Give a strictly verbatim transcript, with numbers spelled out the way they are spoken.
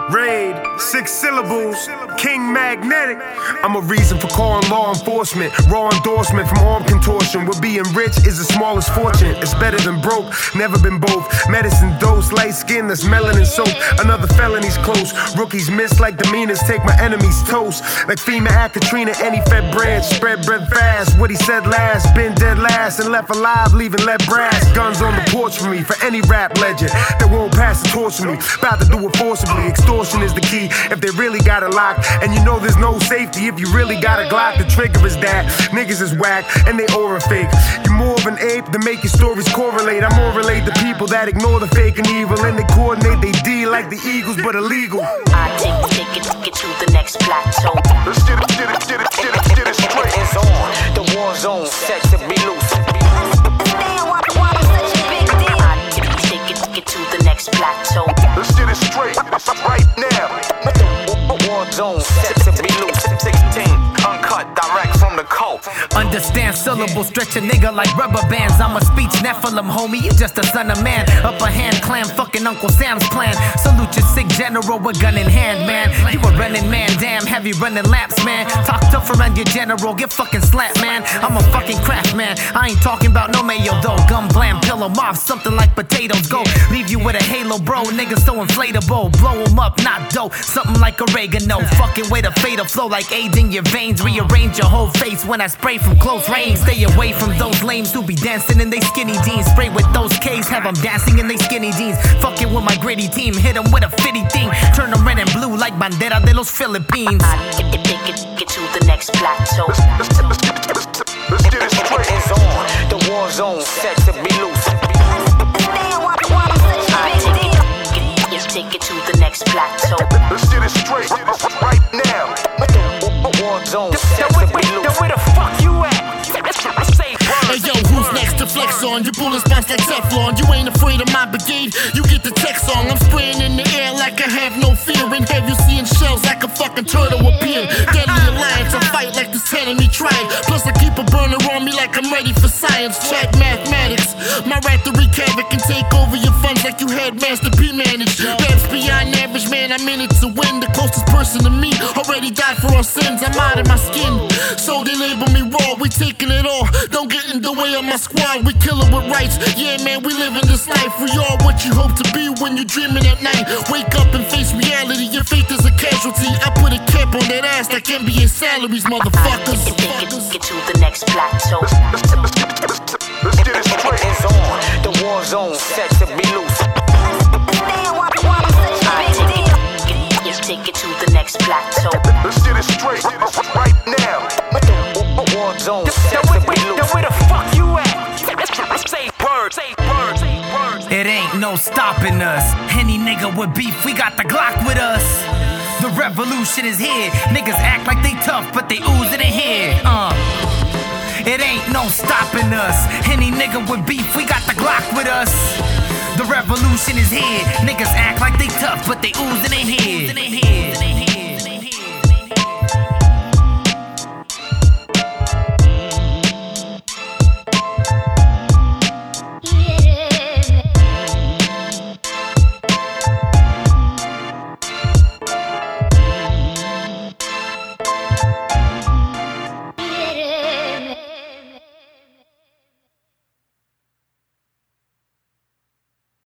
Raid, six syllables, King Magnetic. I'm a reason for calling law enforcement. Raw endorsement from arm contortion. Where being rich is the smallest fortune. It's better than broke, never been both. Medicine dose, light skin that's melanin soap. Another felony's close. Rookies miss like demeanors, take my enemies toast. Like FEMA at Katrina, any Fed branch. Spread bread fast, what he said last. Been dead last and left alive, leaving lead brass. Guns on the porch for me, for any rap legend that won't pass the torch for me. About to do it forcibly, extortion is the key. If they really got it locked, and you know there's no safety if you really got a Glock. The trigger is that, niggas is whack, and they aura fake. You're more of an ape to make your stories correlate. I more relate to people that ignore the fake and evil, and they coordinate they D like the Eagles, but illegal. I take, take it, take it to the next plateau. Let's get it, get it, get it, get it, get it straight. It's on, the war zone, set to be loose. To the next plateau. Let's get it straight, right now. War zone, set to be loose. sixteen, uncut, direct from the coast. Understand syllables, stretch a nigga like rubber bands. I'm a speech Nephilim, homie, you just a son of man. Upper hand clam, fucking Uncle Sam's plan. Salute your sick general with gun in hand, man. You a running man, damn, heavy running laps, man. Talk tough around your general, get fucking slapped, man. I'm a fucking craft man, I ain't talking about no mayo though. Gum blam, pillow mob, something like potatoes. Go, leave you with a halo, bro. Niggas so inflatable, blow 'em up, not dope. Something like oregano, fucking way to fade a flow like AIDS in your veins. Rearrange your whole face when I spray from close range. Stay away from those lames who be dancing in they skinny jeans. Spray with those K's, have them dancing in they skinny jeans. Fucking with my gritty team, hit them with a fitty thing. Turn them red and blue like Bandera de los Philippines. I get it, take it, get to the next plateau. Let's, let's, let's, let's, let's get it straight. It's on, the war zone, set to be loose. I take it, get, take it to the next plateau. Let's get it straight, right now. War zone, set to be loose. Where the fuck you at? Hey yo, who's next to flex on? Your bullets bounce like Teflon. You ain't afraid of my brigade, you get the text on. I'm spraying in the air like I have no fear. In here you seeing shells like a fucking turtle appear. Deadly alliance, I fight like this enemy tried. Plus I keep a burner on me like I'm ready for science. Check mathematics, my right to wreak havoc and take over your funds like you had Master P managed. Raps beyond average, man, I'm in it to win. The closest person to me already died for our sins. I'm out of my skin, so they label me raw. We taking it all, don't get in the way of my squad. We kill it with rights, yeah man, we living this life. We are what you hope to be when you're dreaming at night. Wake up and face reality, your faith is a casualty. I put a cap on that ass like N B A salaries, motherfuckers. I get, get, get to the next plateau. Let's, let's, let's, let's get it straight. It's on, the war zone, set to be loose. I take it, get, take it to the next plateau. Let's get it straight, right now. War zone, set to be loose. Where the fuck you at? Say words, say words, say words. It ain't no stopping us. Any nigga with beef, we got the Glock with us. The revolution is here. Niggas act like they tough, but they oozing in here. Uh. It ain't no stopping us. Any nigga with beef, we got the Glock with us. The revolution is here. Niggas act like they tough, but they oozing in here.